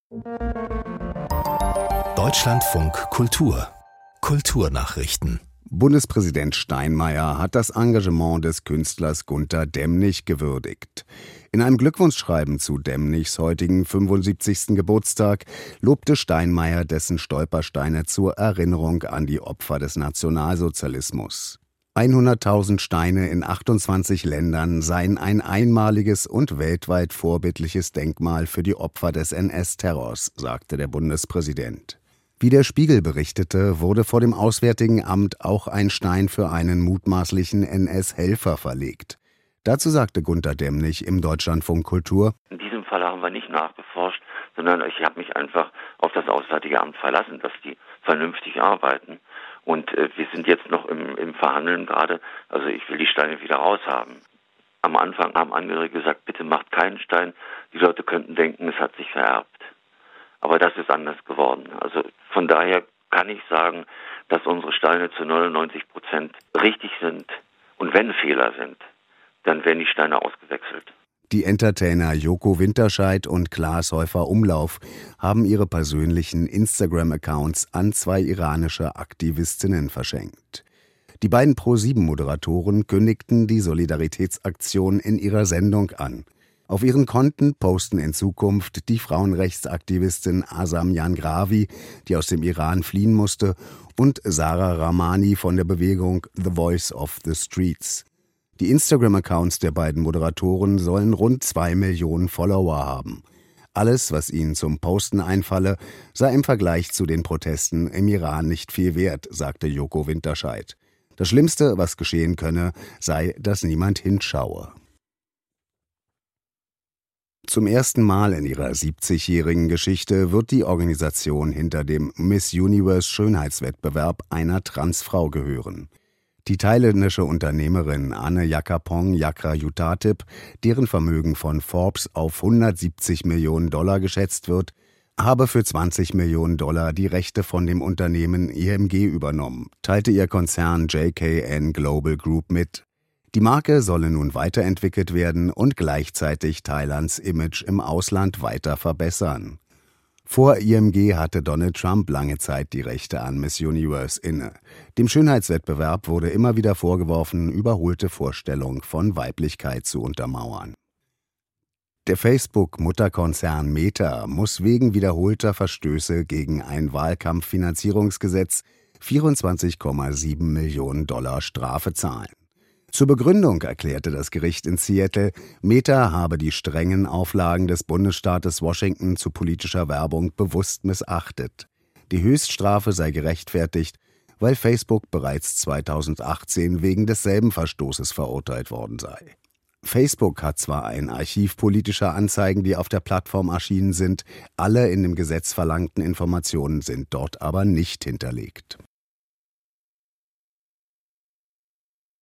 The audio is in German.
Deutschlandfunk Kultur Kulturnachrichten. Bundespräsident Steinmeier hat das Engagement des Künstlers Gunter Demnig gewürdigt. In einem Glückwunschschreiben zu Demnigs heutigen 75. Geburtstag lobte Steinmeier dessen Stolpersteine zur Erinnerung an die Opfer des Nationalsozialismus. 100.000 Steine in 28 Ländern seien ein einmaliges und weltweit vorbildliches Denkmal für die Opfer des NS-Terrors, sagte der Bundespräsident. Wie der Spiegel berichtete, wurde vor dem Auswärtigen Amt auch ein Stein für einen mutmaßlichen NS-Helfer verlegt. Dazu sagte Gunter Demnig im Deutschlandfunk Kultur: In diesem Fall haben wir nicht nachgeforscht, sondern ich habe mich einfach auf das Auswärtige Amt verlassen, dass die vernünftig arbeiten. Und wir sind jetzt noch im Verhandeln gerade, also ich will die Steine wieder raushaben. Am Anfang haben Angehörige gesagt, bitte macht keinen Stein, die Leute könnten denken, es hat sich vererbt. Aber das ist anders geworden. Also von daher kann ich sagen, dass unsere Steine zu 99% richtig sind. Und wenn Fehler sind, dann werden die Steine ausgewechselt. Die Entertainer Joko Winterscheidt und Klaas Häufer-Umlauf haben ihre persönlichen Instagram-Accounts an 2 iranische Aktivistinnen verschenkt. Die beiden Pro7-Moderatoren kündigten die Solidaritätsaktion in ihrer Sendung an. Auf ihren Konten posten in Zukunft die Frauenrechtsaktivistin Asam Yangravi, die aus dem Iran fliehen musste, und Sarah Rahmani von der Bewegung The Voice of the Streets. Die Instagram-Accounts der beiden Moderatoren sollen rund 2 Millionen Follower haben. Alles, was ihnen zum Posten einfalle, sei im Vergleich zu den Protesten im Iran nicht viel wert, sagte Joko Winterscheidt. Das Schlimmste, was geschehen könne, sei, dass niemand hinschaue. Zum ersten Mal in ihrer 70-jährigen Geschichte wird die Organisation hinter dem Miss Universe Schönheitswettbewerb einer Transfrau gehören. Die thailändische Unternehmerin Anne Jakapong Jakrayutatip, deren Vermögen von Forbes auf $170 Millionen geschätzt wird, habe für $20 Millionen die Rechte von dem Unternehmen IMG übernommen, teilte ihr Konzern JKN Global Group mit. Die Marke solle nun weiterentwickelt werden und gleichzeitig Thailands Image im Ausland weiter verbessern. Vor IMG hatte Donald Trump lange Zeit die Rechte an Miss Universe inne. Dem Schönheitswettbewerb wurde immer wieder vorgeworfen, überholte Vorstellungen von Weiblichkeit zu untermauern. Der Facebook-Mutterkonzern Meta muss wegen wiederholter Verstöße gegen ein Wahlkampffinanzierungsgesetz $24,7 Millionen Strafe zahlen. Zur Begründung erklärte das Gericht in Seattle, Meta habe die strengen Auflagen des Bundesstaates Washington zu politischer Werbung bewusst missachtet. Die Höchststrafe sei gerechtfertigt, weil Facebook bereits 2018 wegen desselben Verstoßes verurteilt worden sei. Facebook hat zwar ein Archiv politischer Anzeigen, die auf der Plattform erschienen sind, alle in dem Gesetz verlangten Informationen sind dort aber nicht hinterlegt.